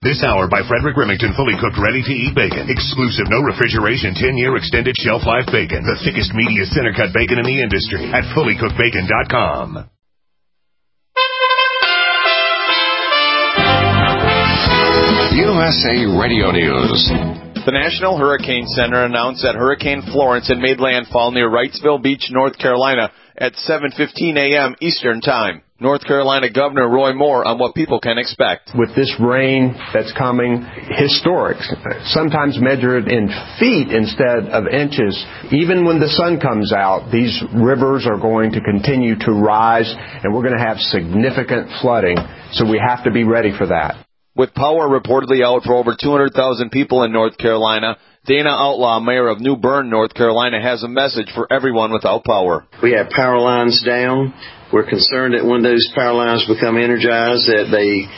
This hour by Frederick Remington, fully cooked, ready-to-eat bacon. Exclusive, no refrigeration, 10-year extended shelf life bacon. The thickest, meatiest center-cut bacon in the industry at fullycookedbacon.com. USA Radio News. The National Hurricane Center announced that Hurricane Florence had made landfall near Wrightsville Beach, North Carolina at 7:15 a.m. Eastern Time. North Carolina Governor Roy Moore on what people can expect. With this rain that's coming, historic, sometimes measured in feet instead of inches. Even when the sun comes out, these rivers are going to continue to rise, and we're going to have significant flooding, so we have to be ready for that. With power reportedly out for over 200,000 people in North Carolina, Dana Outlaw, mayor of New Bern, North Carolina, has a message for everyone without power. We have power lines down. We're concerned that when those power lines become energized that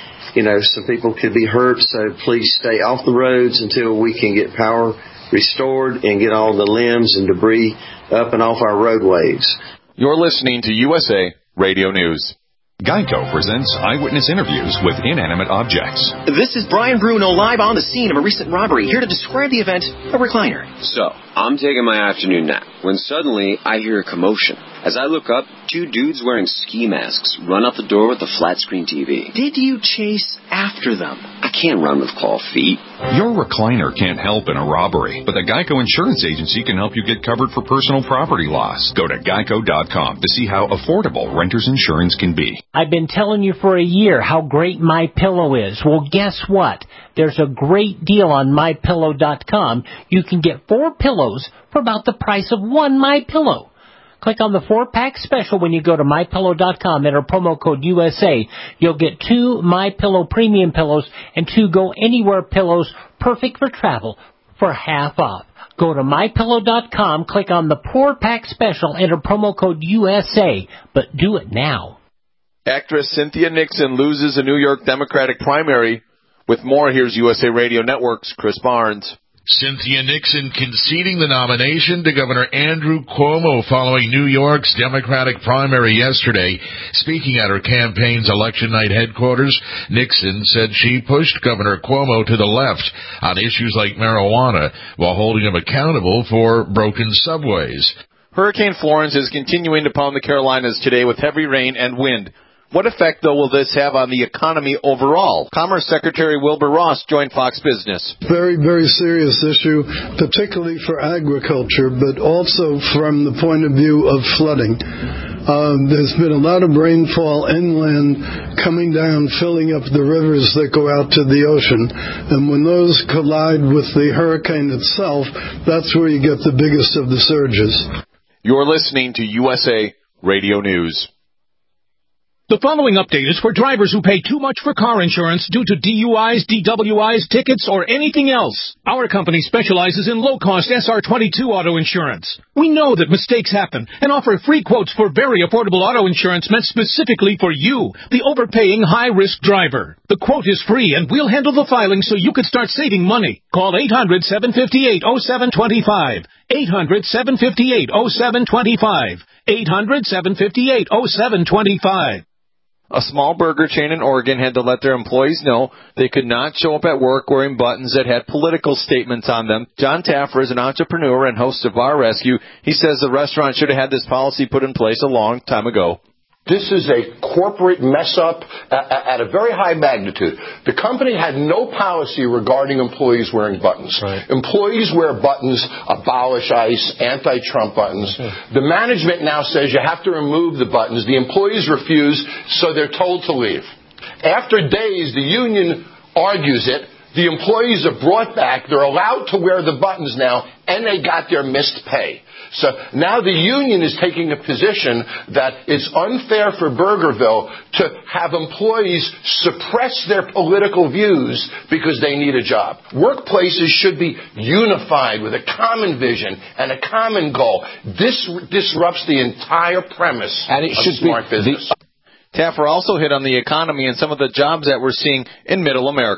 some people could be hurt. So please stay off the roads until we can get power restored and get all the limbs and debris up and off our roadways. You're listening to USA Radio News. Geico presents eyewitness interviews with inanimate objects. This is Brian Bruno live on the scene of a recent robbery, here to describe the event, a recliner. So, I'm taking my afternoon nap when suddenly I hear a commotion. As I look up, two dudes wearing ski masks run out the door with a flat-screen TV. Did you chase after them? I can't run with claw feet. Your recliner can't help in a robbery, but the Geico Insurance Agency can help you get covered for personal property loss. Go to geico.com to see how affordable renter's insurance can be. I've been telling you for a year how great MyPillow is. Well, guess what? There's a great deal on MyPillow.com. You can get 4 pillows for about the price of one MyPillow. Click on the 4-pack special when you go to MyPillow.com. Enter promo code USA. You'll get 2 MyPillow premium pillows and 2 Go Anywhere pillows, perfect for travel, for half off. Go to MyPillow.com, click on the 4-pack special, enter promo code USA, but do it now. Actress Cynthia Nixon loses a New York Democratic primary. With more, here's USA Radio Network's Chris Barnes. Cynthia Nixon conceding the nomination to Governor Andrew Cuomo following New York's Democratic primary yesterday. Speaking at her campaign's election night headquarters, Nixon said she pushed Governor Cuomo to the left on issues like marijuana while holding him accountable for broken subways. Hurricane Florence is continuing to pound the Carolinas today with heavy rain and wind. What effect, though, will this have on the economy overall? Commerce Secretary Wilbur Ross joined Fox Business. Very, very serious issue, particularly for agriculture, but also from the point of view of flooding. There's been a lot of rainfall inland coming down, filling up the rivers that go out to the ocean. And when those collide with the hurricane itself, that's where you get the biggest of the surges. You're listening to USA Radio News. The following update is for drivers who pay too much for car insurance due to DUIs, DWIs, tickets, or anything else. Our company specializes in low-cost SR22 auto insurance. We know that mistakes happen and offer free quotes for very affordable auto insurance meant specifically for you, the overpaying high-risk driver. The quote is free, and we'll handle the filing so you can start saving money. Call 800-758-0725. 800-758-0725. 800-758-0725. A small burger chain in Oregon had to let their employees know they could not show up at work wearing buttons that had political statements on them. John Taffer is an entrepreneur and host of Bar Rescue. He says the restaurant should have had this policy put in place a long time ago. This is a corporate mess-up at a very high magnitude. The company had no policy regarding employees wearing buttons. Right. Employees wear buttons, abolish ICE, anti-Trump buttons. The management now says you have to remove the buttons. The employees refuse, so they're told to leave. After days, the union argues it. The employees are brought back. They're allowed to wear the buttons now, and they got their missed pay. So now the union is taking a position that it's unfair for Burgerville to have employees suppress their political views because they need a job. Workplaces should be unified with a common vision and a common goal. This disrupts the entire premise of smart business. Taffer also hit on the economy and some of the jobs that we're seeing in Middle America.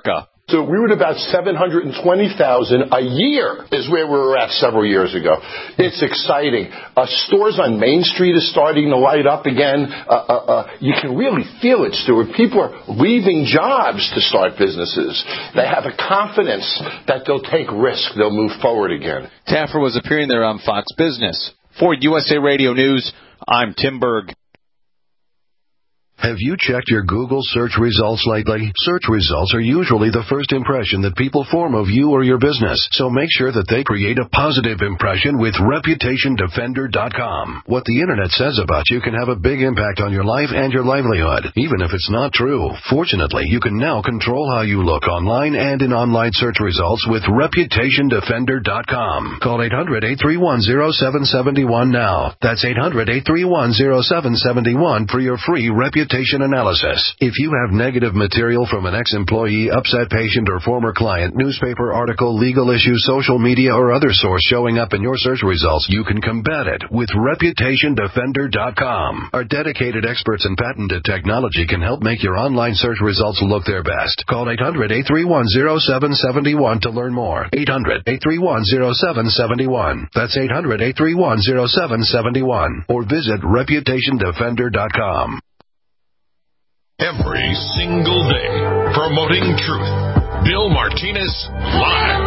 So we were at about 720,000 a year is where we were at several years ago. It's exciting. Stores on Main Street are starting to light up again. You can really feel it, Stuart. People are leaving jobs to start businesses. They have a confidence that they'll take risk. They'll move forward again. Taffer was appearing there on Fox Business. For USA Radio News, I'm Tim Berg. Have you checked your Google search results lately? Search results are usually the first impression that people form of you or your business, so make sure that they create a positive impression with ReputationDefender.com. What the Internet says about you can have a big impact on your life and your livelihood, even if it's not true. Fortunately, you can now control how you look online and in online search results with ReputationDefender.com. Call 800-831-0771 now. That's 800-831-0771 for your free reputation analysis. If you have negative material from an ex-employee, upset patient, or former client, newspaper article, legal issue, social media, or other source showing up in your search results, you can combat it with ReputationDefender.com. Our dedicated experts in patented technology can help make your online search results look their best. Call 800-831-0771 to learn more. 800-831-0771. That's 800-831-0771. Or visit ReputationDefender.com. Every single day, promoting truth. Bill Martinez Live.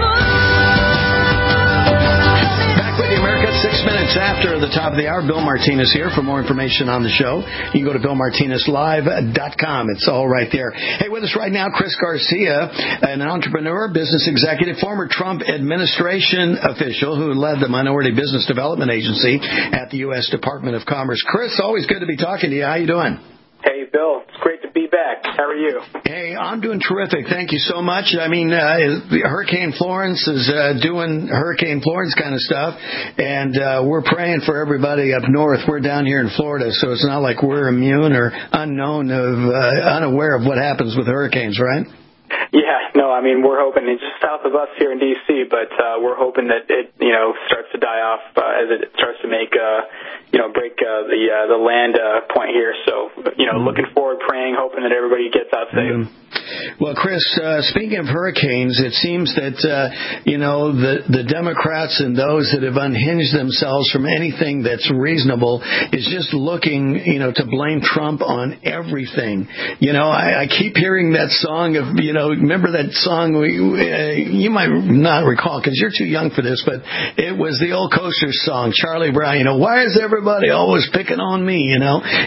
Back with you, America, 6 minutes after the top of the hour. Bill Martinez here. For more information on the show, you can go to BillMartinezLive.com. It's all right there. Hey, with us right now, Chris Garcia, an entrepreneur, business executive, former Trump administration official who led the Minority Business Development Agency at the U.S. Department of Commerce. Chris, always good to be talking to you. How you doing? Hey, Bill. It's great to be back. How are you? Hey, I'm doing terrific. Thank you so much. I mean, Hurricane Florence is doing Hurricane Florence kind of stuff, and we're praying for everybody up north. We're down here in Florida, so it's not like we're immune or unaware of what happens with hurricanes, right? Yeah, no, I mean, we're hoping it's just south of us here in D.C., but we're hoping that it, starts to die off as it starts to make, break the land point here. So, looking forward, praying, hoping that everybody gets out safe. Well, Chris, speaking of hurricanes, it seems that, the Democrats and those that have unhinged themselves from anything that's reasonable is just looking, to blame Trump on everything. I keep hearing that song of, remember that song you might not recall because you're too young for this, but it was the old Coasters song, Charlie Brown, why is everybody always picking on me, and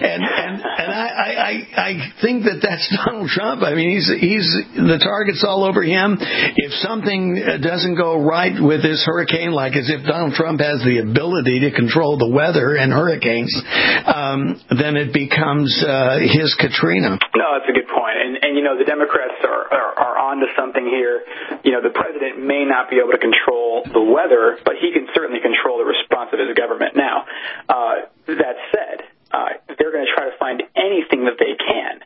I think that's Donald Trump. I mean, he's the target's all over him. If something doesn't go right with this hurricane, like as if Donald Trump has the ability to control the weather and hurricanes, then it becomes his Katrina. No, that's a good point. And the Democrats are on to something here. The president may not be able to control the weather, but he can certainly control the response of his government. Now, that said, they're going to try to find anything that they can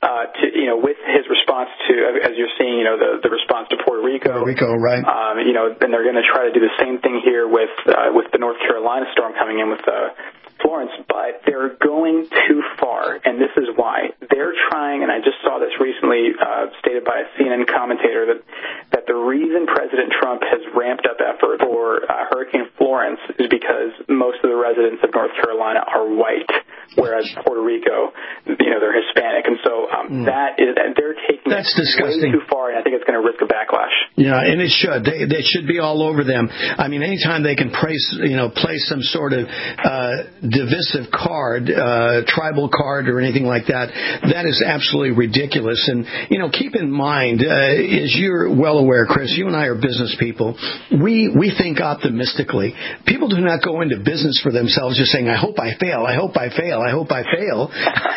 with his response to, as you're seeing, the response to Puerto Rico. Puerto Rico, right. And they're going to try to do the same thing here with the North Carolina storm coming in with Florence, but they're going too far, and this is why. They're trying, and I just saw this recently stated by a CNN commentator, that the reason President Trump has ramped up effort for Hurricane Florence is because most of the residents of North Carolina are white, whereas Puerto Rico, they're Hispanic, and so they're taking That's disgusting. way too far, and I think it's going to risk a backlash. Yeah, and it should. They should be all over them. I mean, anytime they can place some sort of divisive card, tribal card or anything like that, that is absolutely ridiculous. And, keep in mind, as you're well aware, Chris, you and I are business people. We think optimistically. People do not go into business for themselves just saying, I hope I fail, I hope I fail, I hope I fail.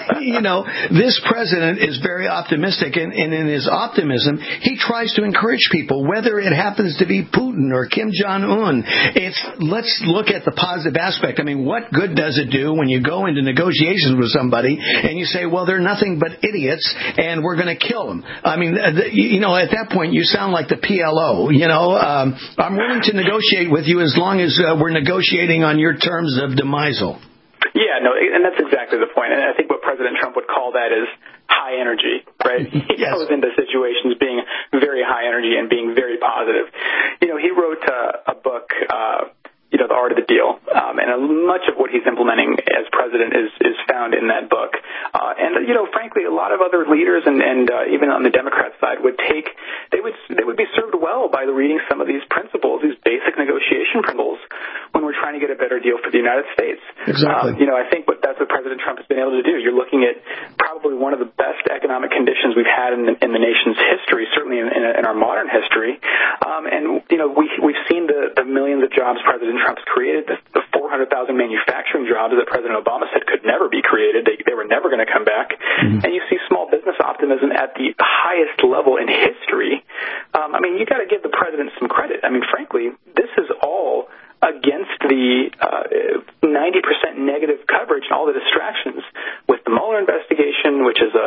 This president is very optimistic, and in his optimism, he tries to encourage people, whether it happens to be Putin or Kim Jong-un. Let's look at the positive aspect. I mean, what good does it do when you go into negotiations with somebody and you say, well, they're nothing but idiots and we're going to kill them? I mean, at that point, you sound like the PLO. I'm willing to negotiate with you as long as we're negotiating on your terms of demisal. Yeah, no, and that's exactly the point. And I think what President Trump would call that is high energy, right? He goes into situations being very high energy and being very positive. He wrote a book, The Art of the Deal, and much of what he's implementing as president is found in that book. Frankly, a lot of other leaders and even on the Democrat side would be served well by reading some of these principles, these basic negotiation principles, when we're trying to get a better deal for the United States. Exactly. I think that's what President Trump has been able to do. You're looking at probably one of the best economic conditions we've had in the nation's history, certainly in our modern history. We've seen the millions of jobs President Trump's created, the 400,000 manufacturing jobs that President Obama said could never be created. They were never going to come back. Mm-hmm. And you see small business optimism at the highest level in history. You got to give the president some credit. Frankly, this is all against the 90% negative coverage and all the distractions with the Mueller investigation, which is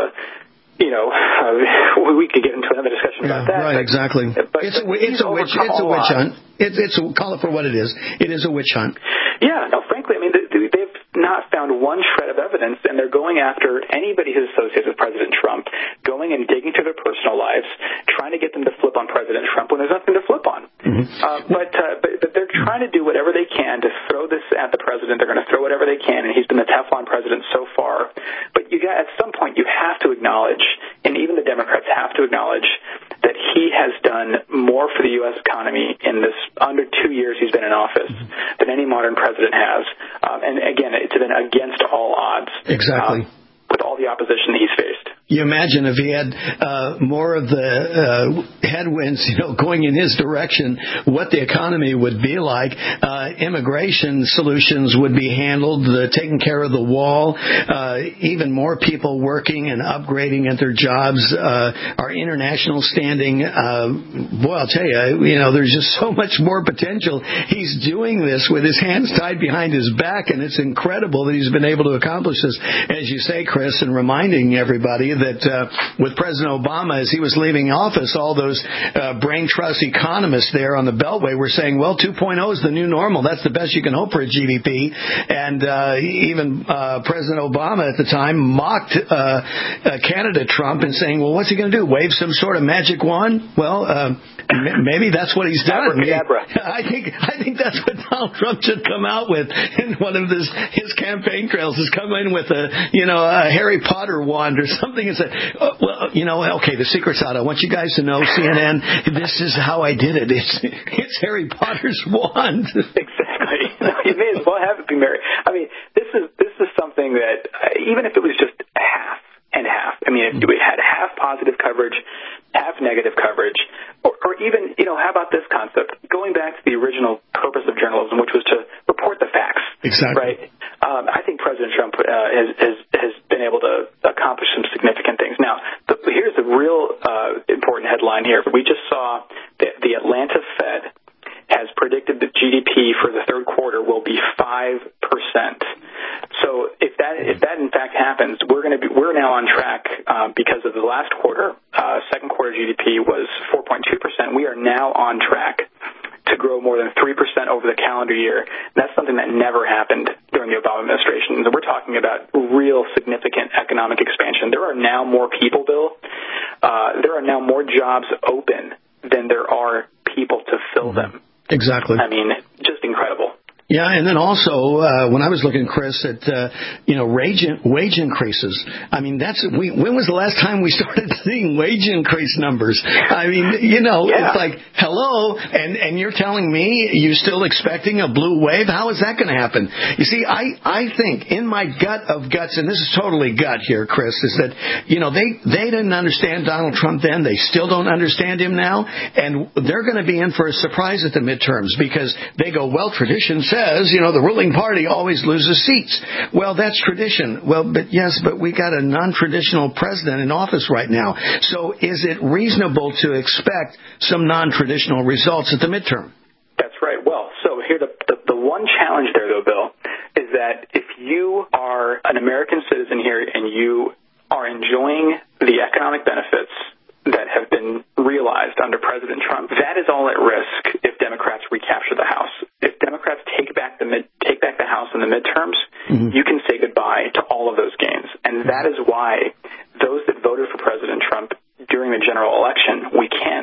we could get into another discussion about that. Right, exactly. It's a witch hunt. Call it for what it is. It is a witch hunt. Yeah, no, frankly, they've not found one shred of evidence, and they're going after anybody who's associated with President Trump, going and digging through their personal lives, trying to get them to flip on President Trump when there's nothing to flip on. Mm-hmm. But they're trying to do whatever they can to throw this at the president. They're going to throw whatever they can, and he's been the Teflon president so far. But at some point, you have to acknowledge, and even the Democrats have to acknowledge, that he has done more for the U.S. economy in this under 2 years he's been in office than any modern president has. And again, it's been against all odds. Exactly. With all the opposition he's faced. You imagine if he had more of the headwinds, going in his direction, what the economy would be like. Immigration solutions would be handled, taking care of the wall, even more people working and upgrading at their jobs, our international standing. I'll tell you, there's just so much more potential. He's doing this with his hands tied behind his back, and it's incredible that he's been able to accomplish this. As you say, Chris, and reminding everybody that with President Obama, as he was leaving office, all those brain trust economists there on the Beltway were saying, well, 2.0 is the new normal. That's the best you can hope for a GDP. And even President Obama at the time mocked candidate Trump and saying, well, what's he going to do? Wave some sort of magic wand? Well, maybe that's what he's done. I think that's what Donald Trump should come out with in one of his campaign trails, is come in with a Harry Potter wand or something and say, okay, the secret's out. I want you guys to know, CNN, this is how I did it. It's Harry Potter's wand. Exactly. You may as well have it be Mary. This is something that, even if it was just half and half, if we had half positive coverage, half negative coverage, or even, how about this concept? Going back to the original purpose of journalism, which was to report the facts. Exactly. Right? I think President Trump has been able to accomplish some significant things. Now, here's a real important headline here. We just saw that the Atlanta Fed has predicted that GDP for the third quarter will be 5%. So if that in fact happens, we're now on track because of the last quarter. Second quarter GDP was 4.2%. We are now on track to grow more than 3% over the calendar year. And that's something that never happened during the Obama administration. So we're talking about real significant economic expansion. There are now more people, Bill. There are now more jobs open than there are people to fill them. Exactly. Just incredible. Yeah, and then also when I was looking, Chris, at wage increases. When was the last time we started seeing wage increase numbers? It's like, hello, and you're telling me you're still expecting a blue wave? How is that going to happen? You see, I think in my gut of guts, and this is totally gut here, Chris, is that they didn't understand Donald Trump then. They still don't understand him now, and they're going to be in for a surprise at the midterms because they go, well, tradition says, the ruling party always loses seats. Well, that's tradition. Well, but we got a non-traditional president in office right now. So is it reasonable to expect some non-traditional results at the midterm? That's right. Well, so here the one challenge there, though, Bill, is that if you are an American citizen here and you are enjoying the economic benefits that have been realized under President Trump, that is all at risk if Democrats recapture the House. If Democrats take back the House in the midterms, you can say goodbye to all of those gains. And that is why those that voted for President Trump during the general election, we can't rest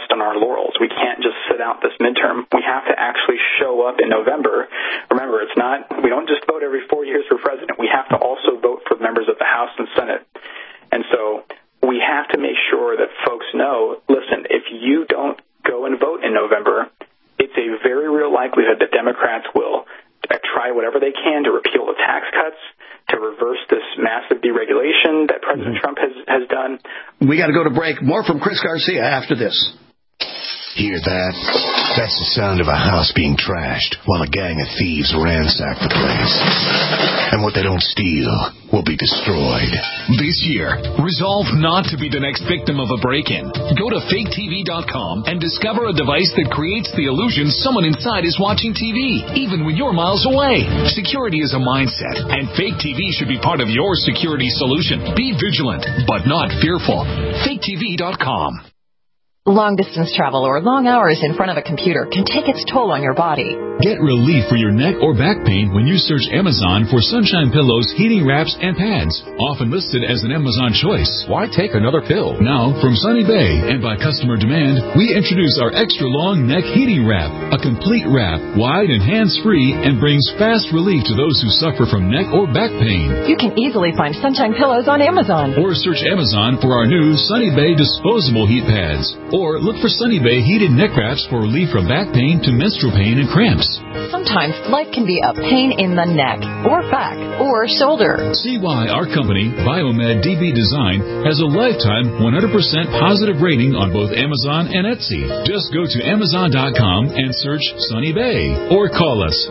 rest on our laurels. We can't just sit out this midterm. We have to actually show up in November. Remember, we don't just vote every 4 years for president. We have to also vote for members of the House and Senate. And so we have to make sure that folks know, listen, if you don't go and vote in November, it's a very real likelihood that Democrats will try whatever they can to repeal the tax cuts, to reverse this massive deregulation that President Trump has done. We got to go to break. More from Chris Garcia after this. Hear that? That's the sound of a house being trashed while a gang of thieves ransack the place. And what they don't steal will be destroyed. This year, resolve not to be the next victim of a break-in. Go to faketv.com and discover a device that creates the illusion someone inside is watching TV, even when you're miles away. Security is a mindset, and Fake TV should be part of your security solution. Be vigilant, but not fearful. faketv.com. Long-distance travel or long hours in front of a computer can take its toll on your body. Get relief for your neck or back pain when you search Amazon for Sunshine Pillows, heating wraps, and pads. Often listed as an Amazon choice. Why take another pill? Now, from Sunny Bay and by customer demand, we introduce our extra-long neck heating wrap. A complete wrap, wide and hands-free, and brings fast relief to those who suffer from neck or back pain. You can easily find Sunshine Pillows on Amazon. Or search Amazon for our new Sunny Bay disposable heat pads. Or look for Sunny Bay heated neck wraps for relief from back pain to menstrual pain and cramps. Sometimes life can be a pain in the neck, or back, or shoulder. See why our company, Biomed DB Design, has a lifetime 100% positive rating on both Amazon and Etsy. Just go to Amazon.com and search Sunny Bay. Or call us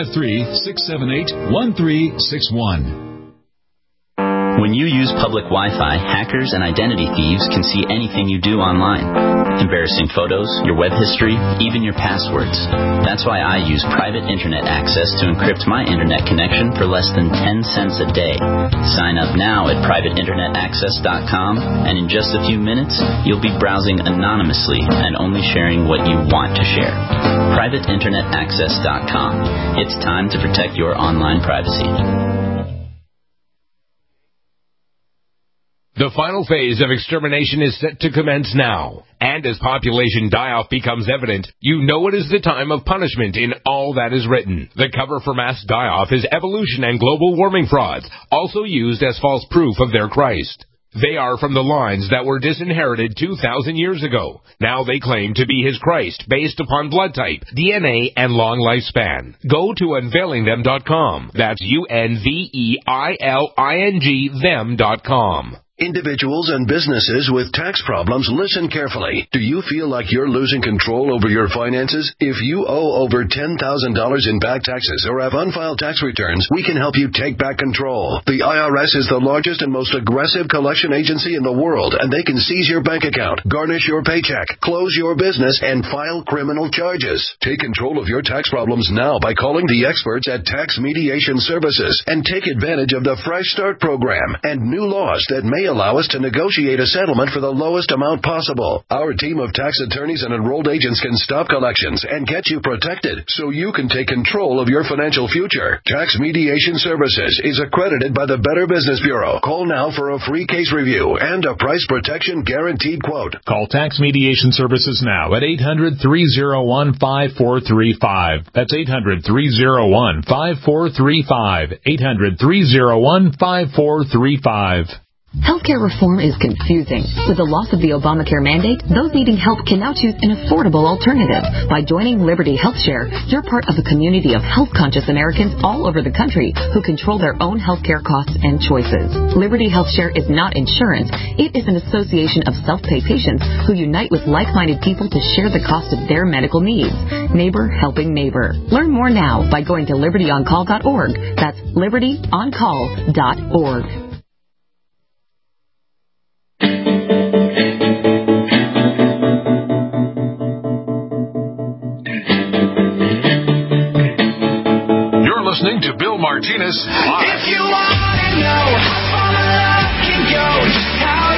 253-678-1361. When you use public Wi-Fi, hackers and identity thieves can see anything you do online. Embarrassing photos, your web history, even your passwords. That's why I use private internet access to encrypt my internet connection for less than 10 cents a day. Sign up now at privateinternetaccess.com, and in just a few minutes, you'll be browsing anonymously and only sharing what you want to share. privateinternetaccess.com. It's time to protect your online privacy. The final phase of extermination is set to commence now. And as population die-off becomes evident, you know it is the time of punishment in all that is written. The cover for mass die-off is evolution and global warming frauds, also used as false proof of their Christ. They are from the lines that were disinherited 2,000 years ago. Now they claim to be his Christ based upon blood type, DNA, and long lifespan. Go to unveilingthem.com. That's UNVEILING them.com. Individuals and businesses with tax problems, listen carefully. Do you feel like you're losing control over your finances? If you owe over $10,000 in back taxes or have unfiled tax returns, we can help you take back control. The IRS is the largest and most aggressive collection agency in the world, and they can seize your bank account, garnish your paycheck, close your business, and file criminal charges. Take control of your tax problems now by calling the experts at Tax Mediation Services and take advantage of the Fresh Start program and new laws that may allow us to negotiate a settlement for the lowest amount possible. Our team of tax attorneys and enrolled agents can stop collections and get you protected so you can take control of your financial future. Tax Mediation Services is accredited by the Better Business Bureau. Call now for a free case review and a price protection guaranteed quote. Call Tax Mediation Services now at 800-301-5435. That's 800-301-5435. 800-301-5435. Healthcare reform is confusing. With the loss of the Obamacare mandate, those needing help can now choose an affordable alternative. By joining Liberty HealthShare, you're part of a community of health-conscious Americans all over the country who control their own healthcare costs and choices. Liberty HealthShare is not insurance. It is an association of self-pay patients who unite with like-minded people to share the cost of their medical needs. Neighbor helping neighbor. Learn more now by going to libertyoncall.org. That's libertyoncall.org. Listening to Bill Martinez live. If you want to know how far my love can go, just how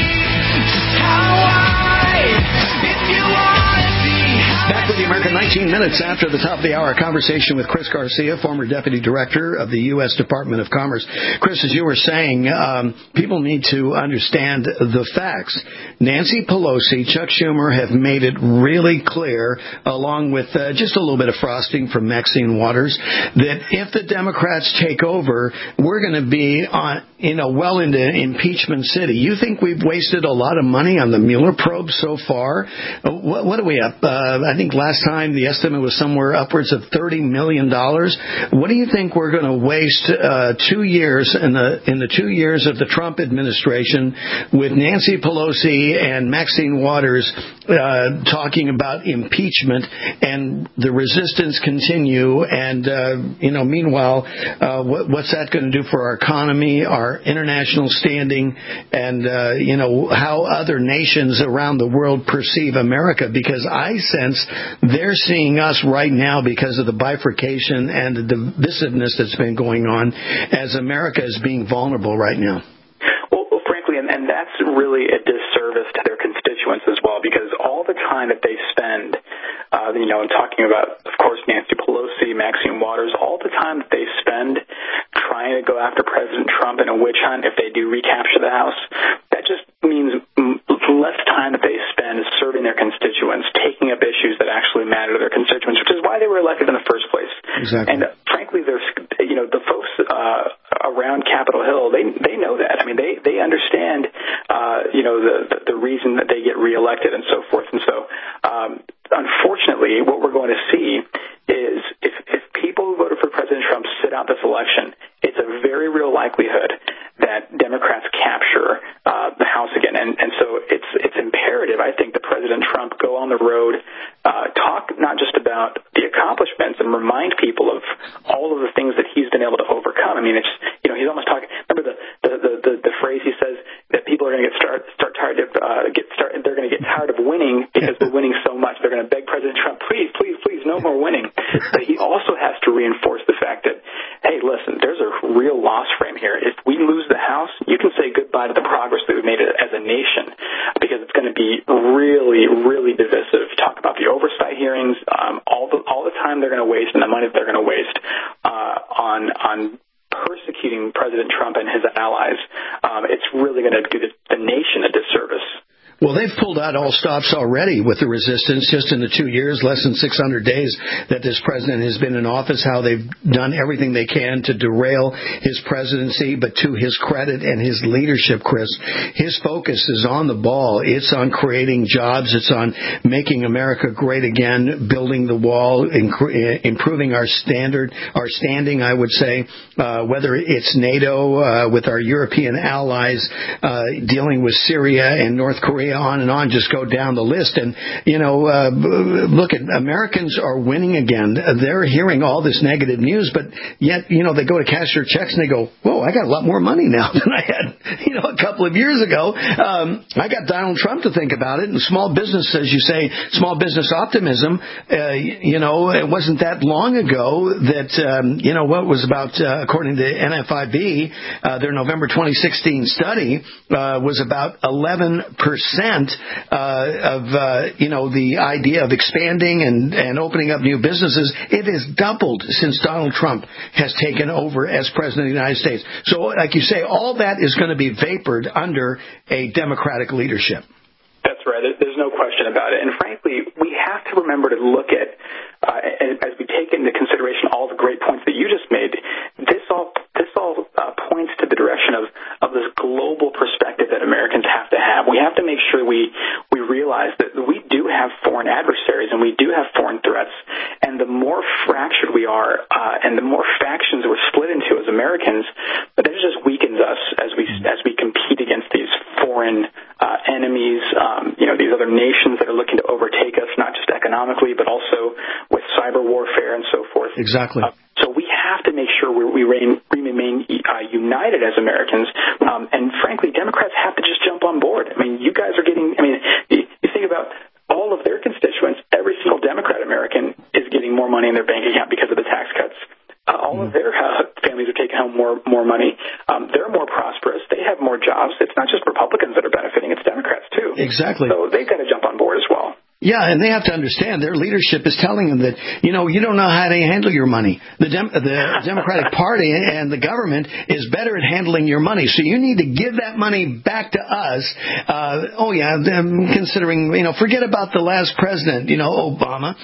deep, how wide, if you want to see. Back with the American 1990 minutes after the top of the hour, a conversation with Chris Garcia, former Deputy Director of the U.S. Department of Commerce. Chris, as you were saying, people need to understand the facts. Nancy Pelosi, Chuck Schumer have made it really clear, along with just a little bit of frosting from Maxine Waters, that if the Democrats take over, we're going to be well into impeachment city. You think we've wasted a lot of money on the Mueller probe so far? What are we up? I think last time the estimate was somewhere upwards of $30 million. What do you think we're going to waste 2 years in the 2 years of the Trump administration with Nancy Pelosi and Maxine Waters talking about impeachment and the resistance continue? And meanwhile, what's that going to do for our economy, our international standing, and how other nations around the world perceive America? Because I sense they're seeing us right now, because of the bifurcation and the divisiveness that's been going on, as America is being vulnerable right now. Well, frankly, and that's really a disservice to their constituents as well, because all the time that they spend, talking about, of course, Nancy Pelosi, Maxine Waters, all the time that they spend trying to go after President Trump in a witch hunt if they do recapture the House, that just means less time that they spend serving their constituents, taking up issues that actually matter to their constituents, which is why they were elected in the first place. Exactly. And frankly, there's, the folks around Capitol Hill, they know that. I mean, they understand, the reason that they get reelected and so forth. And so, unfortunately, what we're going to see is if people who voted for President Trump sit out this election, it's a very real likelihood that Democrats capture the House again. And so it's imperative, I think, that President Trump go on the road, talk not just about the accomplishments and remind people of all of the things that he's been able to overcome. I mean, it's, he's almost talking, remember the phrase he says that people are going to they're going to get tired of winning because we're winning so much. They're going to beg President Trump, please, no more winning. But he also has to reinforce the fact that, hey, listen, there's a real loss frame here. If we lose the House, you can say goodbye to the progress that we've made as a nation, because it's going to be really, really divisive. Talk about the oversight hearings, all the time they're going to waste and the money that they're going to waste on persecuting President Trump and his allies. It's really going to do the nation a disservice. Well, they've pulled out all stops already with the resistance just in the 2 years, less than 600 days that this president has been in office, how they've done everything they can to derail his presidency. But to his credit and his leadership, Chris, his focus is on the ball. It's on creating jobs. It's on making America great again, building the wall, improving our standing, I would say, whether it's NATO, with our European allies, dealing with Syria and North Korea, on and on, just go down the list. And, look, Americans are winning again. They're hearing all this negative news, but yet, they go to cash their checks and they go, whoa, I got a lot more money now than I had, a couple of years ago. I got Donald Trump to think about it. And small business, as you say, small business optimism, it wasn't that long ago that, what was about, according to NFIB, their November 2016 study, was about 11% of the idea of expanding and opening up new businesses. It has doubled since Donald Trump has taken over as president of the United States. So, like you say, all that is going to be vapored under a Democratic leadership. That's right. There's no question about it. And frankly, we have to remember to look at, as we take into consideration all the great points that you just made, this all points to the direction of this global perspective that Americans have to have. We have to make sure we realize that we do have foreign adversaries and we do have foreign threats. And the more fractured we are, and the more factions we're split into as Americans, that just weakens us as we compete against these foreign enemies, these other nations that are looking to overtake us, not just economically, but also with cyber warfare and so forth. Exactly. So we have to make sure we remain united as Americans. And frankly, Democrats have to just jump on board. I mean, you guys are getting, you think about all of their constituents, every single Democrat American is getting more money in their bank account because of the tax cuts. All of their families are taking home more money. They're more prosperous. They have more jobs. It's not just Republicans that are benefiting. It's Democrats, too. Exactly. So they've got to jump on board as well. Yeah, and they have to understand their leadership is telling them that, you don't know how to handle your money. The Democratic Party and the government is better at handling your money, so you need to give that money back to us. Considering, forget about the last president, Obama,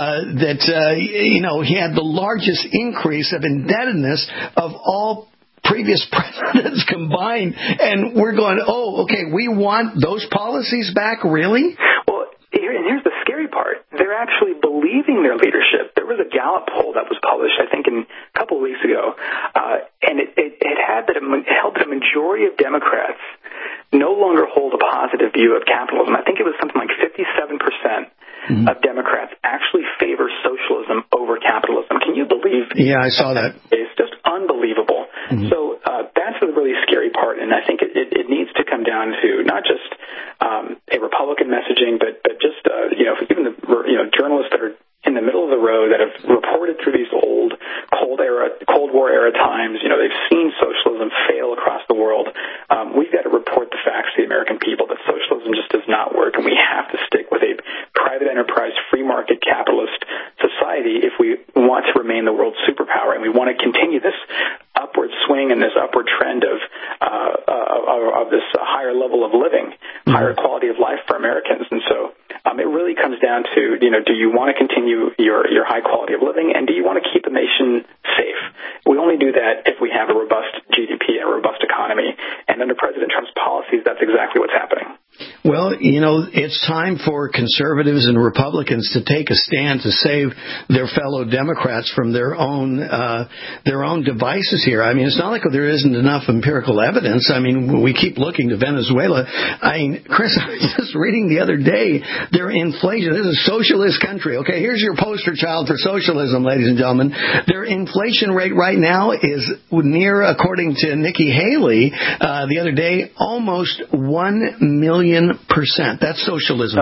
he had the largest increase of indebtedness of all previous presidents combined, and we're going, we want those policies back, really? Well, here's the scary part. They're actually believing their leadership. There was a Gallup poll that was published, I think, a couple of weeks ago, and it held that a majority of Democrats no longer hold a positive view of capitalism. I think it was something like 57% of Democrats actually favor socialism over capitalism. Can you believe? Yeah, I saw that. It's just unbelievable. So that's the really scary part, and I think it needs to come down to not just a Republican messaging, but just even the journalists that are in the middle of the road that have reported through these old Cold War era times. They've seen socialism fail across the world. We've got to report the facts to the American people that socialism just does not work, and we have to stick with a private enterprise, free market capitalist society if we want to remain the world superpower, and we want to continue this upward swing and this upward trend of this higher level of living, higher quality of life for Americans. And so it really comes down to, do you want to continue your high quality of living, and do you want to keep the nation safe? We only do that if we have a robust GDP and a robust economy. And under President Trump's policies, that's exactly what's happening. Well, it's time for conservatives and Republicans to take a stand to save their fellow Democrats from their own devices here. I mean, it's not like there isn't enough empirical evidence. I mean, we keep looking to Venezuela. Chris, I was just reading the other day, their inflation, this is a socialist country. Okay, here's your poster child for socialism, ladies and gentlemen. Their inflation rate right now is near, according to Nikki Haley, the other day, almost 1 million%. That's socialism.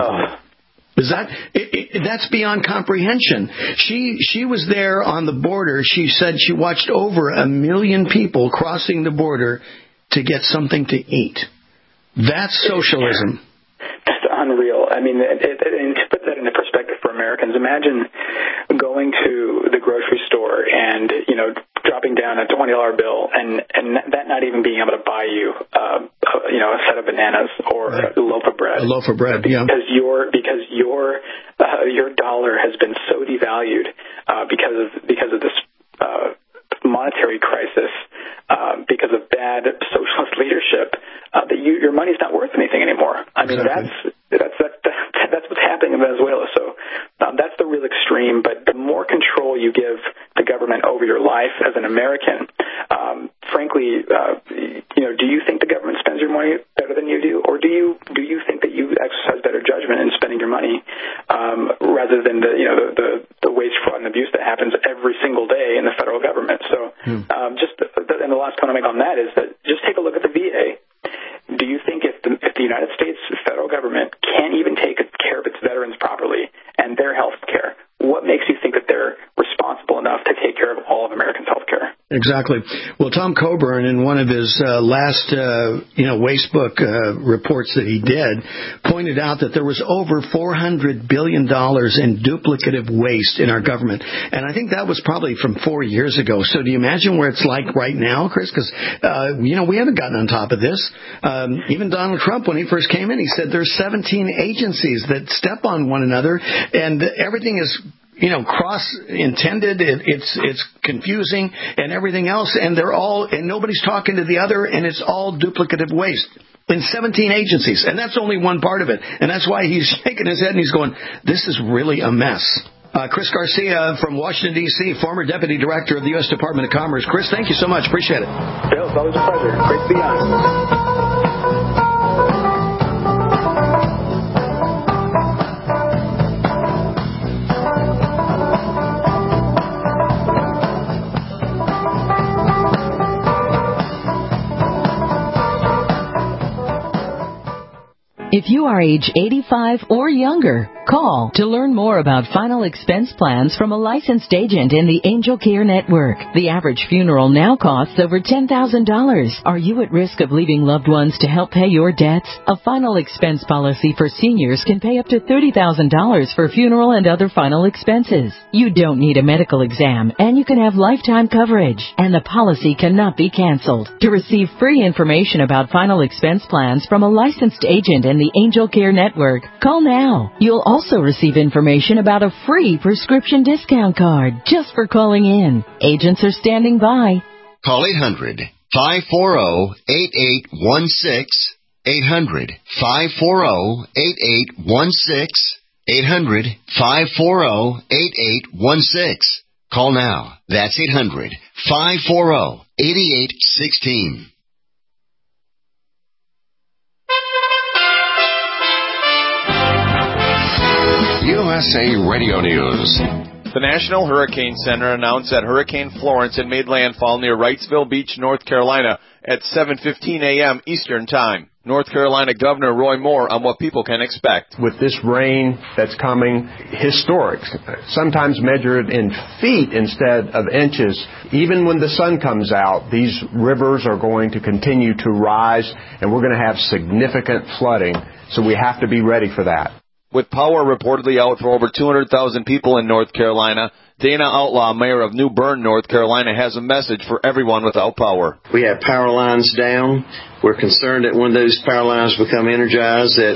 That's beyond comprehension. She was there on the border. She said she watched over 1 million people crossing the border to get something to eat. That's socialism. That's unreal. I mean, and to put that into perspective for Americans, imagine going to the grocery store and, dropping down a $20 bill and that not even being able to buy you, a set of bananas or a loaf of bread. A loaf of bread, yeah. Because your dollar has been so devalued because of this monetary crisis, because of bad socialist leadership, that your money's not worth anything anymore. I mean, exactly. That's what's happening in Venezuela. So that's the real extreme. But the more control you give the government over your life as an American, frankly, do you think the government spends your money better than you do, or do you think that you exercise better judgment in spending your money rather than the waste, fraud, and abuse that happens every single day in the federal government? So, and the last point I'll make on that is that just take a look at the VA. Do you think if the United States federal government can't even take care of its veterans properly and their health care, what makes you think that they're responsible enough to take care of all of Americans' health care? Exactly. Well, Tom Coburn, in one of his last, waste book reports that he did, pointed out that there was over $400 billion in duplicative waste in our government. And I think that was probably from 4 years ago. So do you imagine where it's like right now, Chris? Because, we haven't gotten on top of this. Even Donald Trump, when he first came in, he said there's 17 agencies that step on one another, and everything is cross-intended, it's confusing and everything else, and nobody's talking to the other, and it's all duplicative waste in 17 agencies, and that's only one part of it, and that's why he's shaking his head and he's going, this is really a mess. Chris Garcia from Washington, D.C., former Deputy Director of the U.S. Department of Commerce. Chris, thank you so much. Appreciate it. Bill, it's always a pleasure. Great to be on. If you are age 85 or younger, Call to learn more about final expense plans from a licensed agent in the Angel Care Network. The average funeral now costs over $10,000. Are you at risk of leaving loved ones to help pay your debts? A final expense policy for seniors can pay up to $30,000 for funeral and other final expenses. You don't need a medical exam, and you can have lifetime coverage, and the policy cannot be canceled. To receive free information about final expense plans from a licensed agent in the Angel Care Network, call now. You'll also receive information about a free prescription discount card just for calling in. Agents are standing by. Call 800-540-8816. 800-540-8816. 800-540-8816. Call now. That's 800-540-8816. USA Radio News. The National Hurricane Center announced that Hurricane Florence had made landfall near Wrightsville Beach, North Carolina at 7:15 a.m. Eastern Time. North Carolina Governor Roy Moore on what people can expect. With this rain that's coming, historic, sometimes measured in feet instead of inches. Even when the sun comes out, these rivers are going to continue to rise, and we're going to have significant flooding, so we have to be ready for that. With power reportedly out for over 200,000 people in North Carolina, Dana Outlaw, mayor of New Bern, North Carolina, has a message for everyone without power. We have power lines down. We're concerned that when those power lines become energized that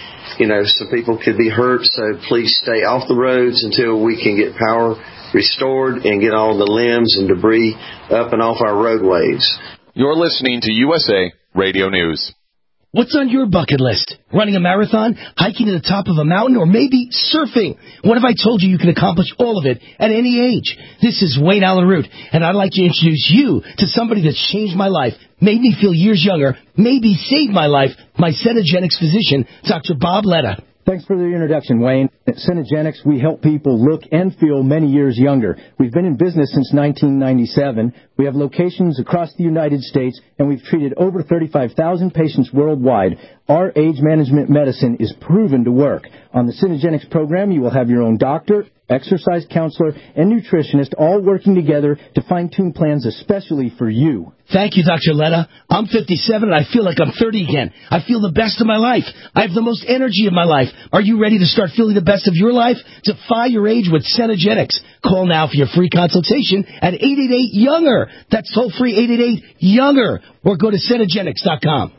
some people could be hurt. So please stay off the roads until we can get power restored and get all the limbs and debris up and off our roadways. You're listening to USA Radio News. What's on your bucket list? Running a marathon, hiking to the top of a mountain, or maybe surfing? What if I told you can accomplish all of it at any age? This is Wayne Allen Root, and I'd like to introduce you to somebody that's changed my life, made me feel years younger, maybe saved my life, my Cenegenics physician, Dr. Bob Letta. Thanks for the introduction, Wayne. At Cenegenics, we help people look and feel many years younger. We've been in business since 1997. We have locations across the United States, and we've treated over 35,000 patients worldwide. Our age management medicine is proven to work. On the Cenegenics program, you will have your own doctor, exercise counselor, and nutritionist all working together to fine-tune plans especially for you. Thank you, Dr. Letta. I'm 57 and I feel like I'm 30 again. I feel the best of my life. I have the most energy of my life. Are you ready to start feeling the best of your life? Defy your age with Cenegenics. Call now for your free consultation at 888-YOUNGER. That's toll-free 888-YOUNGER. Or go to Cenegenics.com.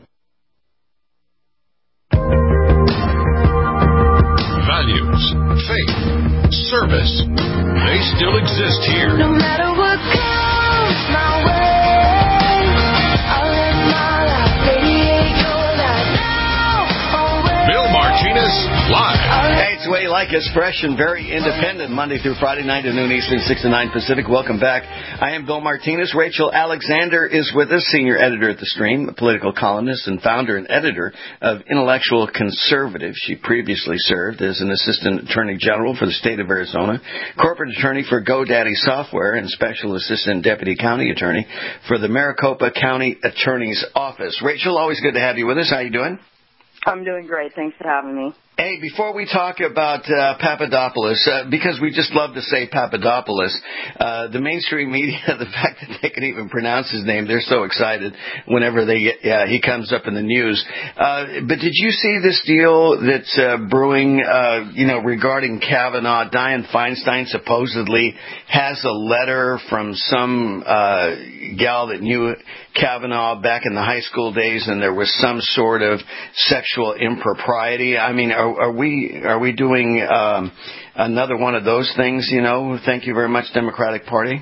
Values, faith, service, they still exist here. No matter what comes my way, I'll live my life, radiate your light now, always. Bill Martinez, live. Hey, it's the way you like us, fresh and very independent, Monday through Friday, 9 to noon Eastern, 6 to 9 Pacific. Welcome back. I am Bill Martinez. Rachel Alexander is with us, senior editor at The Stream, a political columnist and founder and editor of Intellectual Conservative. She previously served as an assistant attorney general for the state of Arizona, corporate attorney for GoDaddy Software, and special assistant deputy county attorney for the Maricopa County Attorney's Office. Rachel, always good to have you with us. How you doing? I'm doing great. Thanks for having me. Hey, before we talk about Papadopoulos, because we just love to say Papadopoulos, the mainstream media, the fact that they can even pronounce his name, they're so excited whenever he comes up in the news. But did you see this deal that's brewing, regarding Kavanaugh? Dianne Feinstein supposedly has a letter from some gal that knew Kavanaugh back in the high school days, and there was some sort of sexual impropriety. I mean, are we doing another one of those things? Thank you very much, Democratic Party.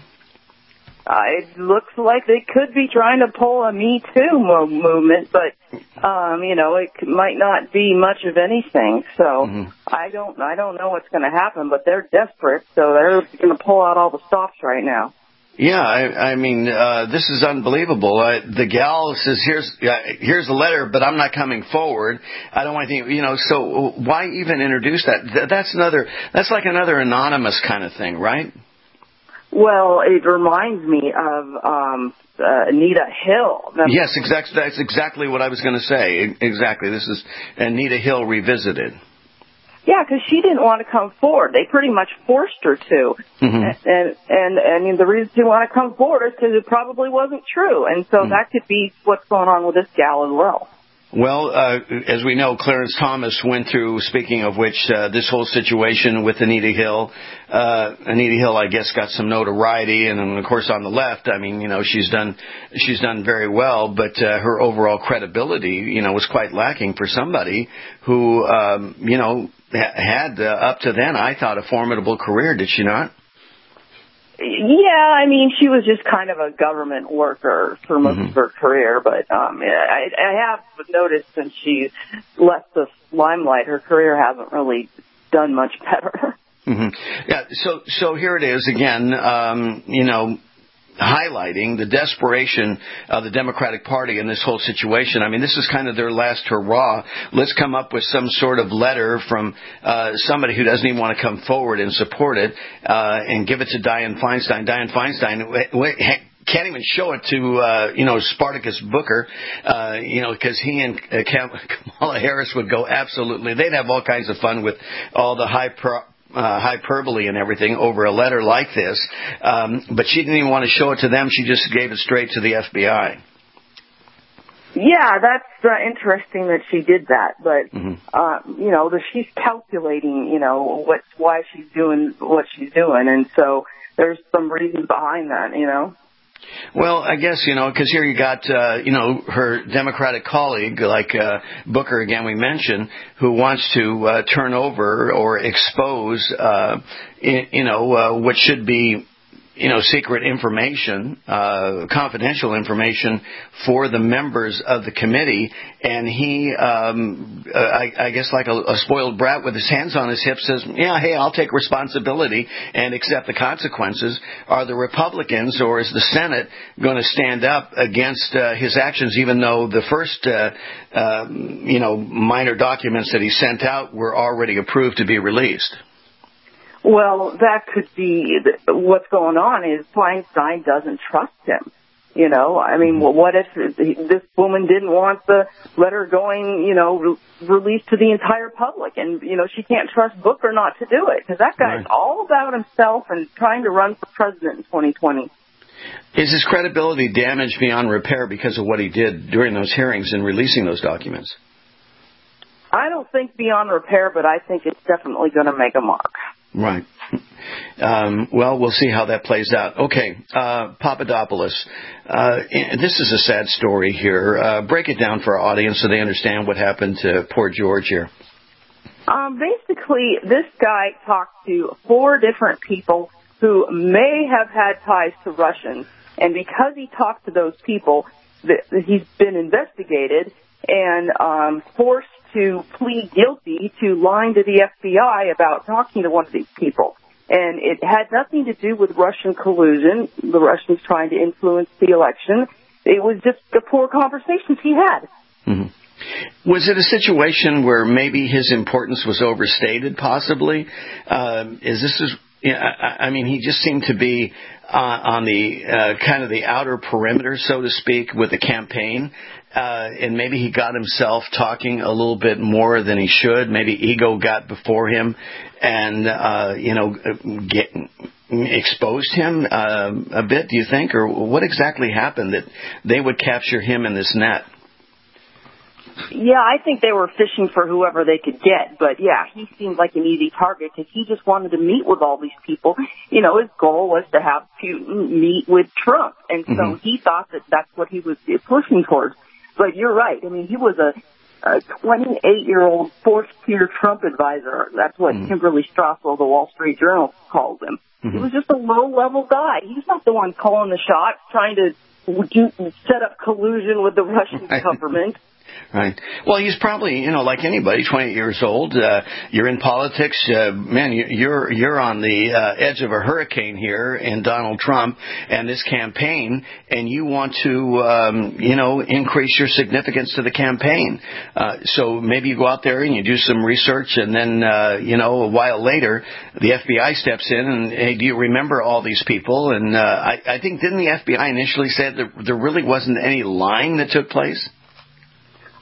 It looks like they could be trying to pull a Me Too movement, but it might not be much of anything. So I don't know what's going to happen, but they're desperate, so they're going to pull out all the stops right now. Yeah, I mean, this is unbelievable. The gal says, here's a letter, but I'm not coming forward. I don't want anything, so why even introduce that? That's like another anonymous kind of thing, right? Well, it reminds me of Anita Hill. Yes, exactly. That's exactly what I was going to say. Exactly. This is Anita Hill revisited. Yeah, because she didn't want to come forward. They pretty much forced her to. And the reason she didn't want to come forward is because it probably wasn't true. And so that could be what's going on with this gal as well. Well, as we know, Clarence Thomas went through, speaking of which, this whole situation with Anita Hill. Anita Hill, I guess, got some notoriety, and of course on the left, I mean, she's done very well, but her overall credibility, was quite lacking for somebody who, had up to then, I thought, a formidable career, did she not? Yeah, I mean, she was just kind of a government worker for most of her career, but I have noticed since she left the limelight, her career hasn't really done much better. Yeah, so here it is again, highlighting the desperation of the Democratic Party in this whole situation. I mean, this is kind of their last hurrah. Let's come up with some sort of letter from somebody who doesn't even want to come forward and support it and give it to Dianne Feinstein. Dianne Feinstein can't even show it to, Spartacus Booker, because he and Kamala Harris would go absolutely, they'd have all kinds of fun with all the hyperbole and everything over a letter like this, but she didn't even want to show it to them. She just gave it straight to the FBI. Yeah, that's interesting that she did that, but she's calculating, why she's doing what she's doing, and so there's some reason behind that, Well, I guess, because here you got, her Democratic colleague, like Booker, again, we mentioned, who wants to turn over or expose, what should be, secret information, confidential information for the members of the committee. And he, I guess like a spoiled brat with his hands on his hips says, yeah, hey, I'll take responsibility and accept the consequences. Are the Republicans or is the Senate going to stand up against his actions, even though the first, minor documents that he sent out were already approved to be released? Well, that could be what's going on is Feinstein doesn't trust him. What if this woman didn't want the letter going, released to the entire public? And, she can't trust Booker not to do it because that guy's all about himself and trying to run for president in 2020. Is his credibility damaged beyond repair because of what he did during those hearings and releasing those documents? I don't think beyond repair, but I think it's definitely going to make a mark. Right. Well, we'll see how that plays out. Okay, Papadopoulos. This is a sad story here. Break it down for our audience so they understand what happened to poor George here. Basically, this guy talked to 4 different people who may have had ties to Russians, and because he talked to those people, he's been investigated and forced to plead guilty to lying to the FBI about talking to one of these people. And it had nothing to do with Russian collusion, the Russians trying to influence the election. It was just the poor conversations he had. Mm-hmm. Was it a situation where maybe his importance was overstated, possibly? He just seemed to be on the kind of the outer perimeter, so to speak, with the campaign. And maybe he got himself talking a little bit more than he should. Maybe ego got before him and, exposed him a bit, do you think? Or what exactly happened that they would capture him in this net? Yeah, I think they were fishing for whoever they could get. But, yeah, he seemed like an easy target because he just wanted to meet with all these people. His goal was to have Putin meet with Trump. And so he thought that that's what he was pushing towards. But you're right. I mean, he was a 28-year-old fourth-tier Trump advisor. That's what Kimberly Strassel, the Wall Street Journal, called him. He was just a low-level guy. He's not the one calling the shots, trying to set up collusion with the Russian government. Right. Well, he's probably, like anybody, 28 years old. You're in politics, man. You're on the edge of a hurricane here in Donald Trump and this campaign, and you want to, increase your significance to the campaign. So maybe you go out there and you do some research, and then, a while later, the FBI steps in and, hey, do you remember all these people? And I think didn't the FBI initially say that there really wasn't any lying that took place?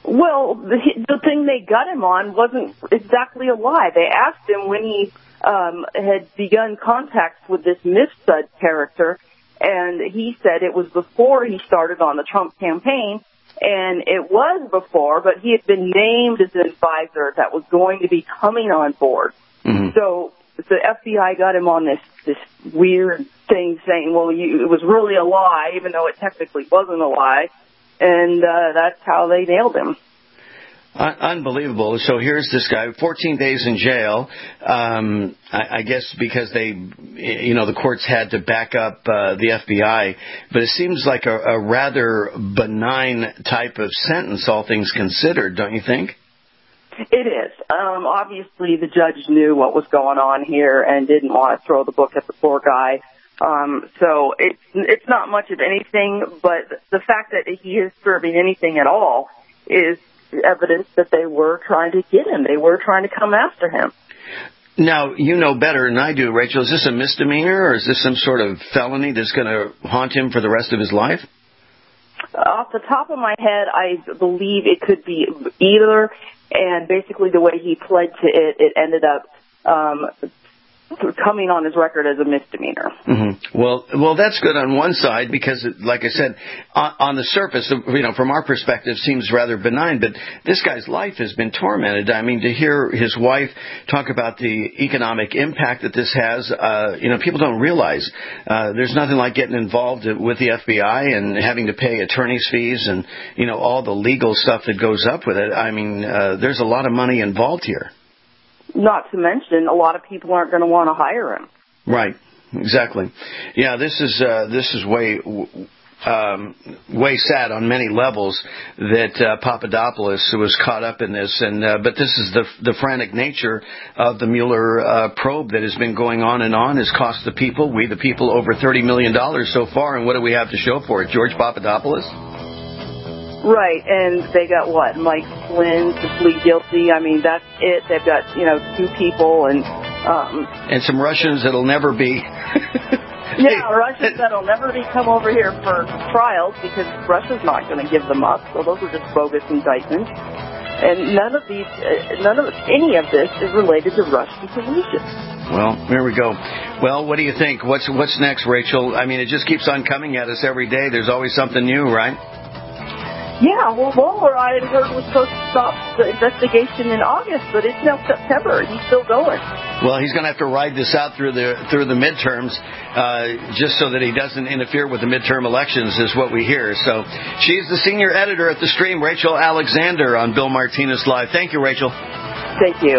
Well, the thing they got him on wasn't exactly a lie. They asked him when he had begun contact with this Mifsud character, and he said it was before he started on the Trump campaign, and it was before, but he had been named as an advisor that was going to be coming on board. Mm-hmm. So the FBI got him on this weird thing saying, well, it was really a lie, even though it technically wasn't a lie, and that's how they nailed him. Unbelievable. So here's this guy, 14 days in jail, I guess because the courts had to back up the FBI. But it seems like a rather benign type of sentence, all things considered, don't you think? It is. Obviously, the judge knew what was going on here and didn't want to throw the book at the poor guy. So it's not much of anything, but the fact that he is serving anything at all is evidence that they were trying to get him. They were trying to come after him. Now, you know better than I do, Rachel. Is this a misdemeanor or is this some sort of felony that's going to haunt him for the rest of his life? Off the top of my head, I believe it could be either. And basically the way he pled to it ended up coming on his record as a misdemeanor. Mm-hmm. Well, that's good on one side because, like I said, on the surface, from our perspective, seems rather benign. But this guy's life has been tormented. I mean, to hear his wife talk about the economic impact that this has, people don't realize there's nothing like getting involved with the FBI and having to pay attorney's fees and all the legal stuff that goes up with it. I mean, there's a lot of money involved here. Not to mention, a lot of people aren't going to want to hire him. Right. Exactly. Yeah, this is way sad on many levels that Papadopoulos was caught up in this, but this is the frantic nature of the Mueller probe that has been going on and on. Has cost the people, we the people, over $30 million so far, and what do we have to show for it? George Papadopoulos? Right, and they got what? Mike Flynn to plead guilty. I mean, that's it. They've got, 2 people and some Russians that'll never be. Yeah, Russians that'll never be come over here for trials because Russia's not going to give them up. So those are just bogus indictments. And none of any of this is related to Russian collusion. Well, there we go. Well, what do you think? What's next, Rachel? I mean, it just keeps on coming at us every day. There's always something new, right? Yeah, well, Mueller, I had heard, was supposed to stop the investigation in August, but it's now September, and he's still going. Well, he's going to have to ride this out through the midterms, just so that he doesn't interfere with the midterm elections, is what we hear. So she's the senior editor at The Stream, Rachel Alexander, on Bill Martinez Live. Thank you, Rachel. Thank you.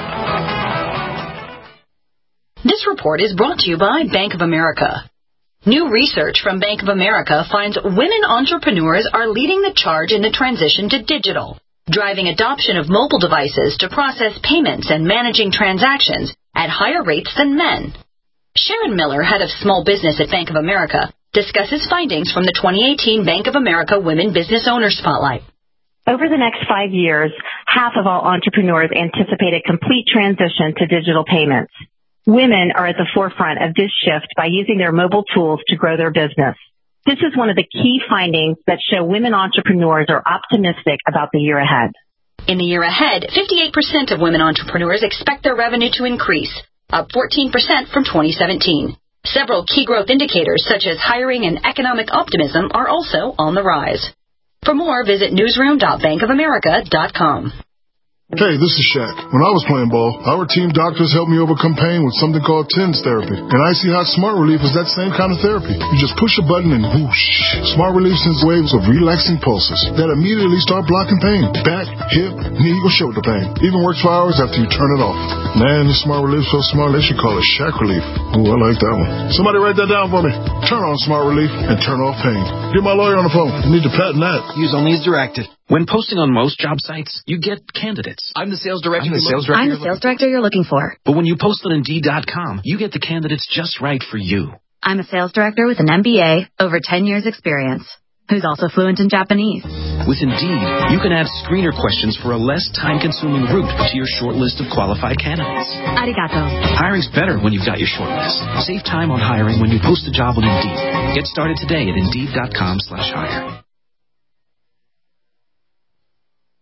This report is brought to you by Bank of America. New research from Bank of America finds women entrepreneurs are leading the charge in the transition to digital, driving adoption of mobile devices to process payments and managing transactions at higher rates than men. Sharon Miller, head of small business at Bank of America, discusses findings from the 2018 Bank of America Women Business Owner Spotlight. Over the next 5 years, half of all entrepreneurs anticipate a complete transition to digital payments. Women are at the forefront of this shift by using their mobile tools to grow their business. This is one of the key findings that show women entrepreneurs are optimistic about the year ahead. In the year ahead, 58% of women entrepreneurs expect their revenue to increase, up 14% from 2017. Several key growth indicators such as hiring and economic optimism are also on the rise. For more, visit newsroom.bankofamerica.com. Hey, this is Shaq. When I was playing ball, our team doctors helped me overcome pain with something called TENS therapy. And Icy Hot Smart Relief is that same kind of therapy. You just push a button and whoosh. Smart Relief sends waves of relaxing pulses that immediately start blocking pain. Back, hip, knee, or shoulder pain. Even works for hours after you turn it off. Man, this Smart Relief so smart they should call it Shaq Relief. Ooh, I like that one. Somebody write that down for me. Turn on Smart Relief and turn off pain. Get my lawyer on the phone. You need to patent that. Use only as directed. When posting on most job sites, you get candidates. I'm the sales director. I'm the sales director you're looking for. But when you post on Indeed.com, you get the candidates just right for you. I'm a sales director with an MBA, over 10 years experience, who's also fluent in Japanese. With Indeed, you can add screener questions for a less time-consuming route to your short list of qualified candidates. Arigato. Hiring's better when you've got your short list. Save time on hiring when you post a job on Indeed. Get started today at Indeed.com/hire.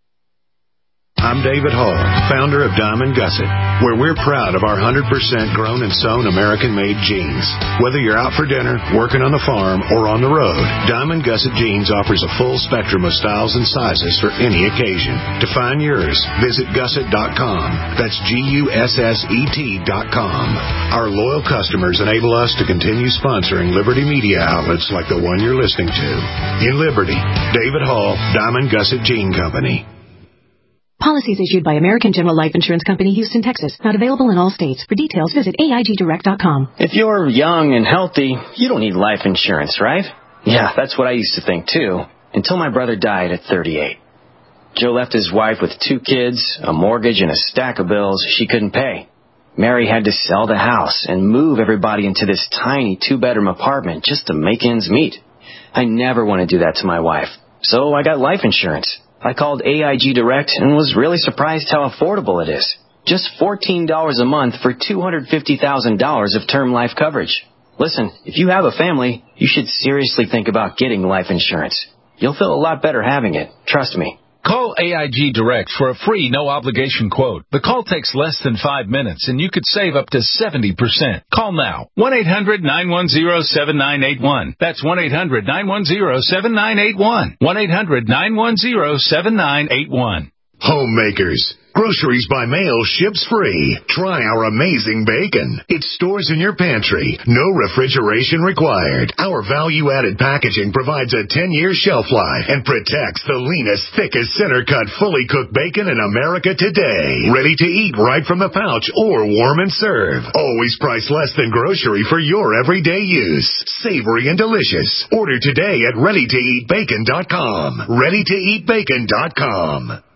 I'm David Hall, founder of Diamond Gusset, where we're proud of our 100% grown and sewn American-made jeans. Whether you're out for dinner, working on the farm, or on the road, Diamond Gusset Jeans offers a full spectrum of styles and sizes for any occasion. To find yours, visit gusset.com. That's GUSSET.com. Our loyal customers enable us to continue sponsoring Liberty media outlets like the one you're listening to. In Liberty, David Hall, Diamond Gusset Jean Company. Policies issued by American General Life Insurance Company, Houston, Texas. Not available in all states. For details, visit AIGdirect.com. If you're young and healthy, you don't need life insurance, right? Yeah, that's what I used to think, too, until my brother died at 38. Joe left his wife with 2 kids, a mortgage, and a stack of bills she couldn't pay. Mary had to sell the house and move everybody into this tiny 2-bedroom apartment just to make ends meet. I never want to do that to my wife, so I got life insurance. I called AIG Direct and was really surprised how affordable it is. Just $14 a month for $250,000 of term life coverage. Listen, if you have a family, you should seriously think about getting life insurance. You'll feel a lot better having it. Trust me. Call AIG Direct for a free, no-obligation quote. The call takes less than 5 minutes, and you could save up to 70%. Call now. 1-800-910-7981. That's 1-800-910-7981. 1-800-910-7981. Homemakers. Groceries by mail ships free. Try our amazing bacon. It stores in your pantry. No refrigeration required. Our value-added packaging provides a 10-year shelf life and protects the leanest, thickest, center-cut, fully cooked bacon in America today. Ready to eat right from the pouch or warm and serve. Always priced less than grocery for your everyday use. Savory and delicious. Order today at ReadyToEatBacon.com. ReadyToEatBacon.com.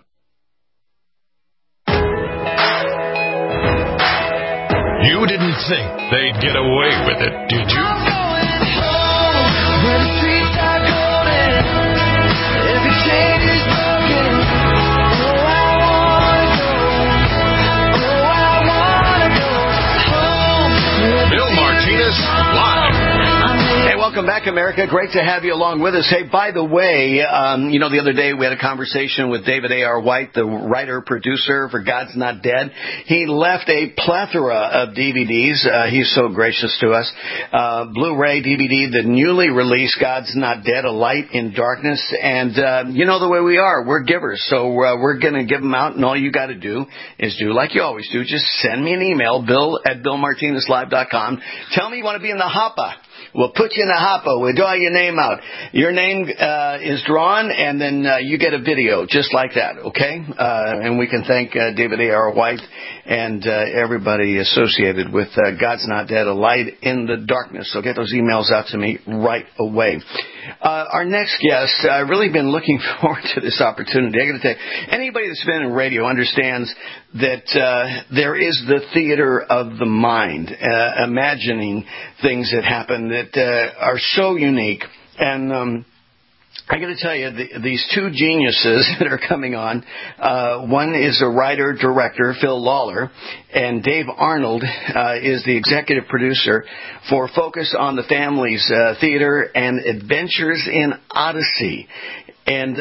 You didn't think they'd get away with it, did you? Bill Martinez live. Hey, welcome back, America. Great to have you along with us. Hey, by the way, the other day we had a conversation with David A.R. White, the writer-producer for God's Not Dead. He left a plethora of DVDs. He's so gracious to us. Blu-ray, DVD, the newly released God's Not Dead, A Light in Darkness. And you know the way we are. We're givers. So we're going to give them out, and all you got to do is do like you always do. Just send me an email, bill@billmartinezlive.com. Tell me you want to be in the hopper. We'll put you in the hopper. We'll draw your name out. Your name is drawn, and then you get a video just like that, okay? And we can thank David A.R. White and everybody associated with God's Not Dead, A Light in the Darkness. So get those emails out to me right away. Our next guest, I've really been looking forward to this opportunity. I got to tell you, anybody that's been in radio understands that there is the theater of the mind, imagining things that happen that are so unique. And I got to tell you, these 2 geniuses that are coming on, one is a writer-director, Phil Lawler, and Dave Arnold is the executive producer for Focus on the Family's Theater and Adventures in Odyssey. And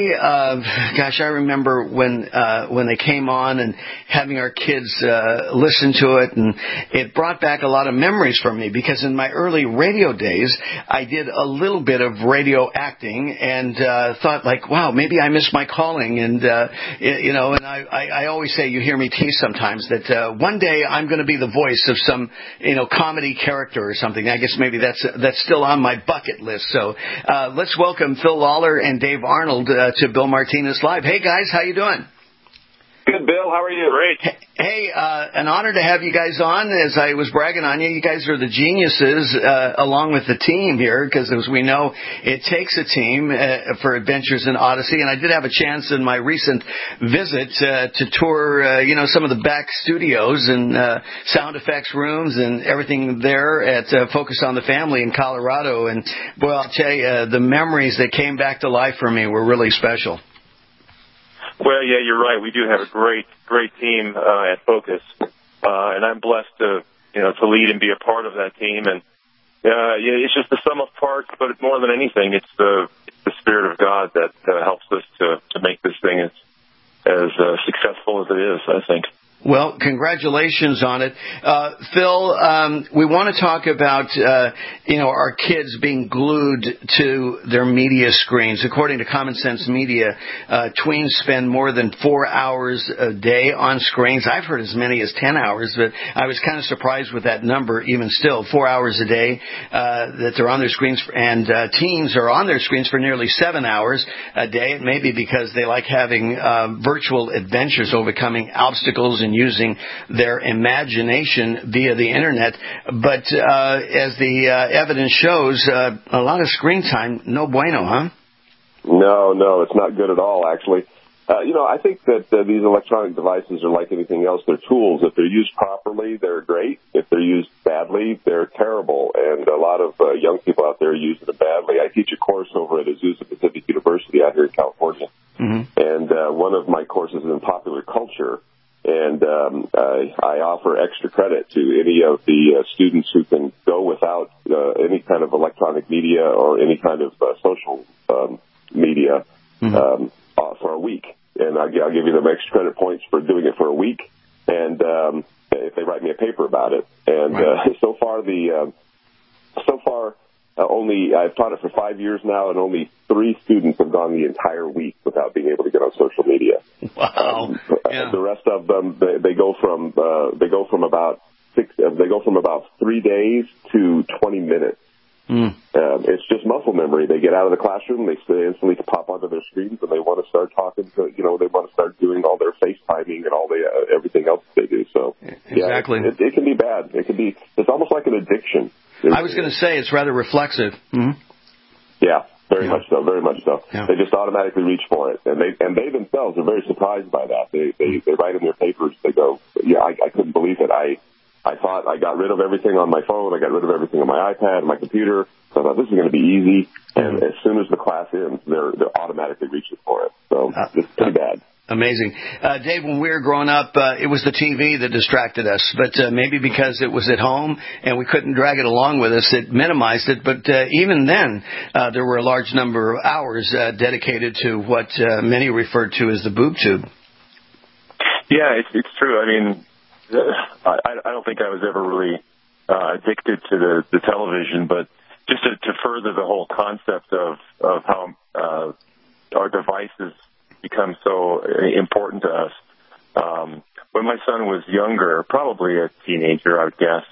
I remember when they came on and having our kids listen to it, and it brought back a lot of memories for me because in my early radio days, I did a little bit of radio acting and thought like, wow, maybe I missed my calling. And, and I always say, you hear me tease sometimes that one day I'm going to be the voice of some, comedy character or something. I guess maybe that's still on my bucket list. So let's welcome Phil Lawler and Dave Arnold to Bill Martinez Live. Hey, guys, how you doing? Good, Bill. How are you? Great. Hey, an honor to have you guys on. As I was bragging on you, you guys are the geniuses along with the team here, because as we know, it takes a team for Adventures in Odyssey. And I did have a chance in my recent visit to tour, some of the back studios and sound effects rooms and everything there at Focus on the Family in Colorado. And, boy, I'll tell you, the memories that came back to life for me were really special. Well, yeah, you're right. We do have a great team at Focus, and I'm blessed to lead and be a part of that team. And it's just the sum of parts, but more than anything, it's the Spirit of God that helps us to make this thing successful as it is, I think. Well, congratulations on it. Phil, we want to talk about, our kids being glued to their media screens. According to Common Sense Media, tweens spend more than 4 hours a day on screens. I've heard as many as 10 hours, but I was kind of surprised with that number, even still, 4 hours a day that they're on their screens. And teens are on their screens for nearly 7 hours a day. It may be because they like having virtual adventures, overcoming obstacles, and using their imagination via the internet. But as the evidence shows, a lot of screen time, no bueno, huh? No, it's not good at all, actually. I think that these electronic devices are like anything else. They're tools. If they're used properly, they're great. If they're used badly, they're terrible. And a lot of young people out there are using them badly. I teach a course over at Azusa Pacific University out here in California. Mm-hmm. And one of my courses is in popular culture. And I offer extra credit to any of the students who can go without any kind of electronic media or any kind of social media for a week. And I'll give you them extra credit points for doing it for a week. And if they write me a paper about it. And so far, only I've taught it for 5 years now, and only 3 students have gone the entire week without being able to get on social media. Wow! The rest of them, they go from about 3 days to 20 minutes. It's just muscle memory. They get out of the classroom, they instantly pop onto their screens, and they want to start talking to, they want to start doing all their FaceTiming and all everything else they do. So exactly, it can be bad. It's almost like an addiction. I was going to say it's rather reflexive. Mm-hmm. Yeah, very much so. Yeah. They just automatically reach for it, and they themselves are very surprised by that. They write in their papers. They go, I couldn't believe it. I thought I got rid of everything on my phone. I got rid of everything on my iPad, my computer. So I thought this is going to be easy. And as soon as the class ends, they're automatically reaching for it. So it's pretty bad. Amazing. Dave, when we were growing up, it was the TV that distracted us. But maybe because it was at home and we couldn't drag it along with us, it minimized it. But even then, there were a large number of hours dedicated to what many referred to as the boob tube. Yeah, it's true. I mean, I don't think I was ever really addicted to the television, but just to further the whole concept of how our devices become so important to us. When my son was younger, probably a teenager, I would guess,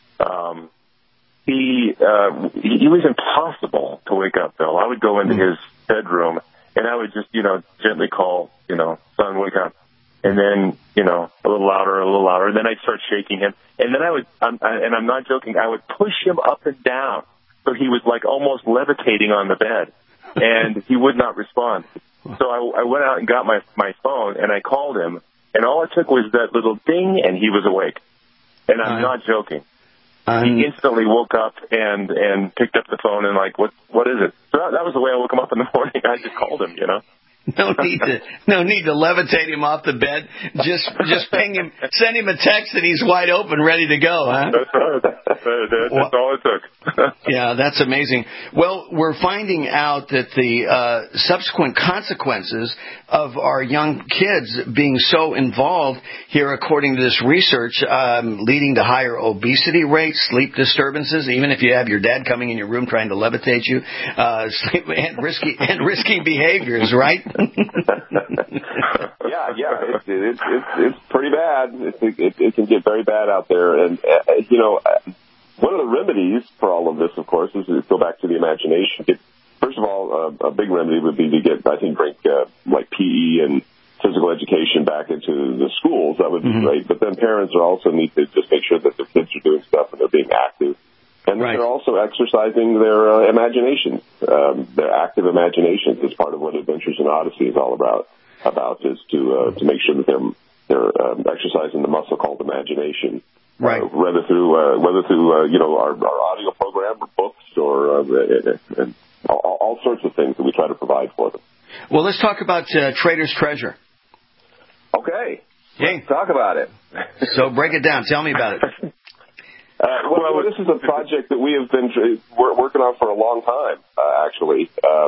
he was impossible to wake up, Bill. I would go into his bedroom and I would just, gently call, son, wake up. And then, a little louder. Then I'd start shaking him. And then and I'm not joking, I would push him up and down. So he was like almost levitating on the bed. And he would not respond. So I went out and got my phone, and I called him. And all it took was that little ding, and he was awake. And I'm not joking. He instantly woke up and picked up the phone and like, what is it? So that was the way I woke him up in the morning. I just called him, No need to levitate him off the bed. Just ping him, send him a text that he's wide open, ready to go, huh? That's right. That's all it took. Yeah, that's amazing. Well, we're finding out that the subsequent consequences of our young kids being so involved here, according to this research, leading to higher obesity rates, sleep disturbances, even if you have your dad coming in your room trying to levitate you, and risky behaviors, right? Yeah, it's pretty bad. It can get very bad out there, and one of the remedies for all of this, of course, is to go back to the imagination. First of all, a big remedy would be to bring like PE and physical education back into the schools. That would be great. But then parents also need to just make sure that their kids are doing stuff and they're being active. And they're also exercising their imaginations, their active imaginations is part of what Adventures in Odyssey is all about is to make sure that they're exercising the muscle called imagination. Right. Whether through our audio program or books or and all sorts of things that we try to provide for them. Well, let's talk about Trader's Treasure. Okay. Let's talk about it. So break it down. Tell me about it. Well, this is a project that we have been working on for a long time, actually.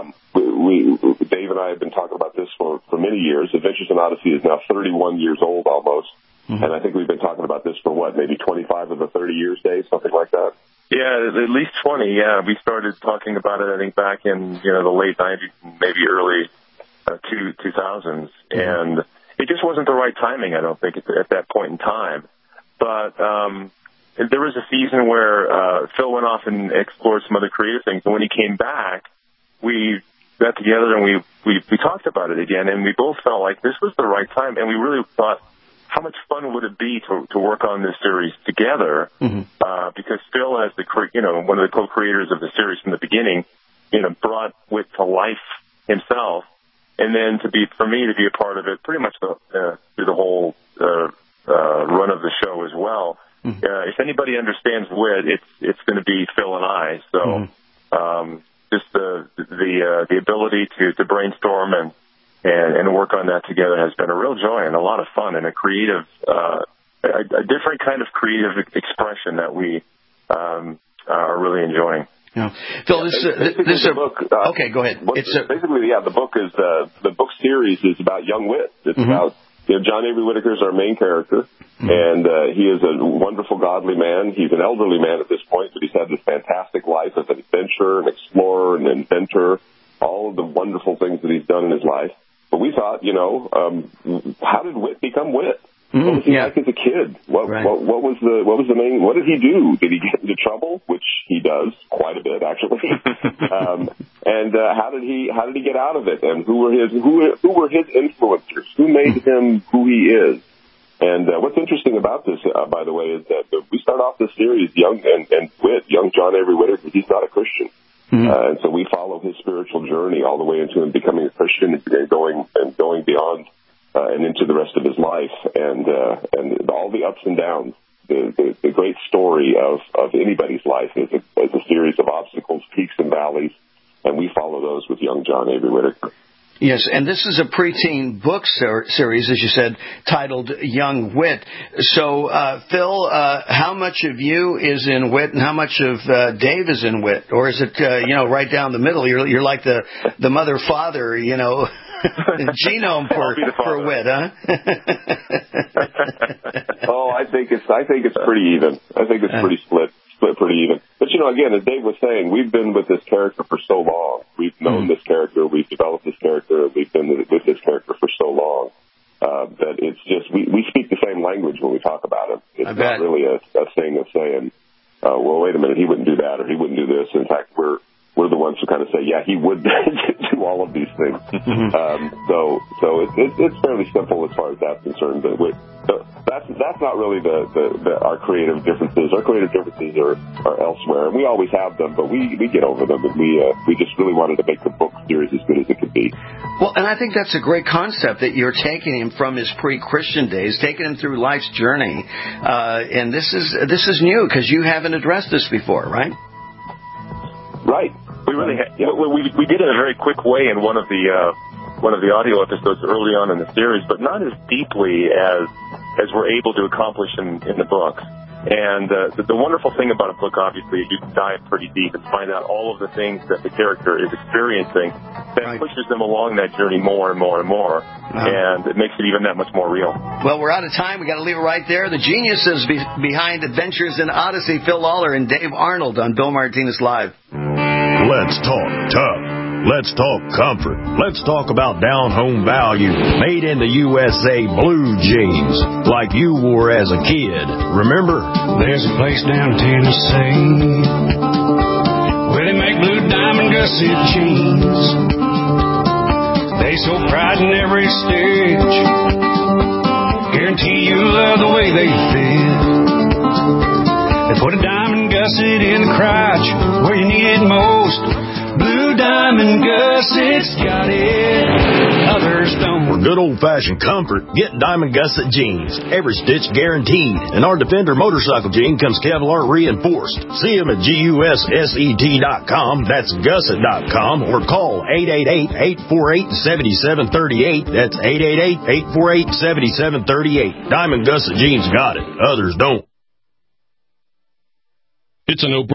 Dave and I have been talking about this for many years. Adventures in Odyssey is now 31 years old almost. Mm-hmm. And I think we've been talking about this for, maybe 25 of the 30 years, Dave, something like that? Yeah, at least 20, yeah. We started talking about it, I think, back in, the late 90s, maybe early 2000s. And it just wasn't the right timing, I don't think, at that point in time. But there was a season where Phil went off and explored some other creative things. And when he came back, we got together and we talked about it again. And we both felt like this was the right time. And we really thought, how much fun would it be to work on this series together? Mm-hmm. Because Phil, as one of the co-creators of the series from the beginning, brought Wit to life himself, and then for me to be a part of it pretty much through the whole run of the show as well. Mm-hmm. If anybody understands Wit, it's going to be Phil and I. So just the ability to brainstorm and work on that together has been a real joy and a lot of fun and a creative, a different kind of creative expression that we are really enjoying. Yeah. Phil, this is a book. Okay, go ahead. The book is the book series is about young Wit. It's about John Avery Whitaker is our main character, and he is a wonderful, godly man. He's an elderly man at this point, but he's had this fantastic life as an adventurer, an explorer, an inventor, all of the wonderful things that he's done in his life. But we thought, how did Wit become Wit? What was he like as a kid? What was the main? What did he do? Did he get into trouble? Which he does quite a bit, actually. And how did he get out of it? And who were his influencers? Who made him who he is? And what's interesting about this, by the way, is that we start off this series young and Wit, young John Avery Whitaker. He's not a Christian. Mm-hmm. And so we follow his spiritual journey all the way into him becoming a Christian and going beyond and into the rest of his life, and all the ups and downs. The great story of anybody's life is a series of obstacles, peaks and valleys, and we follow those with young John Avery Whitaker. Yes, and this is a preteen book series, as you said, titled Young Wit. So, Phil, how much of you is in Wit and how much of Dave is in Wit? Or is it, right down the middle? You're like the mother-father, genome for Wit, huh? I think it's pretty even. I think it's pretty split pretty even. But, again, as Dave was saying, we've been with this character for so long. We've known this character. We've developed this character. We've been with this character for so long that it's just we speak the same language when we talk about him. It's not really a thing of saying, wait a minute, he wouldn't do that or he wouldn't do this. In fact, we're the ones who kind of say, yeah, he would do all of these things. So it's fairly simple as far as that's concerned. But that's not really our creative differences. Our creative differences are elsewhere, and we always have them. But we get over them, and we just really wanted to make the book series as good as it could be. Well, and I think that's a great concept that you're taking him from his pre-Christian days, taking him through life's journey, and this is new because you haven't addressed this before, right? Right. We really we did it in a very quick way in one of the audio episodes early on in the series, but not as deeply as we're able to accomplish in the book. And the wonderful thing about a book, obviously, is you can dive pretty deep and find out all of the things that the character is experiencing that pushes them along that journey more and more and more. And it makes it even that much more real. Well, we're out of time. We got to leave it right there. The geniuses behind Adventures in Odyssey, Phil Lawler and Dave Arnold on Bill Martinez Live. Let's talk tough. Let's talk comfort. Let's talk about down-home value. Made in the USA blue jeans, like you wore as a kid. Remember? There's a place down Tennessee where they make blue diamond gusset jeans. They so pride in every stitch. Guarantee you love the way they fit. They put a diamond gusset in the crotch where you need it most. Blue Diamond Gussets got it, others don't. For good old-fashioned comfort, get Diamond Gusset jeans. Every stitch guaranteed. And our Defender motorcycle jean comes Kevlar reinforced. See them at GUSSET.com, that's gusset.com, or call 888-848-7738. That's 888-848-7738. Diamond Gusset jeans got it, others don't. It's a no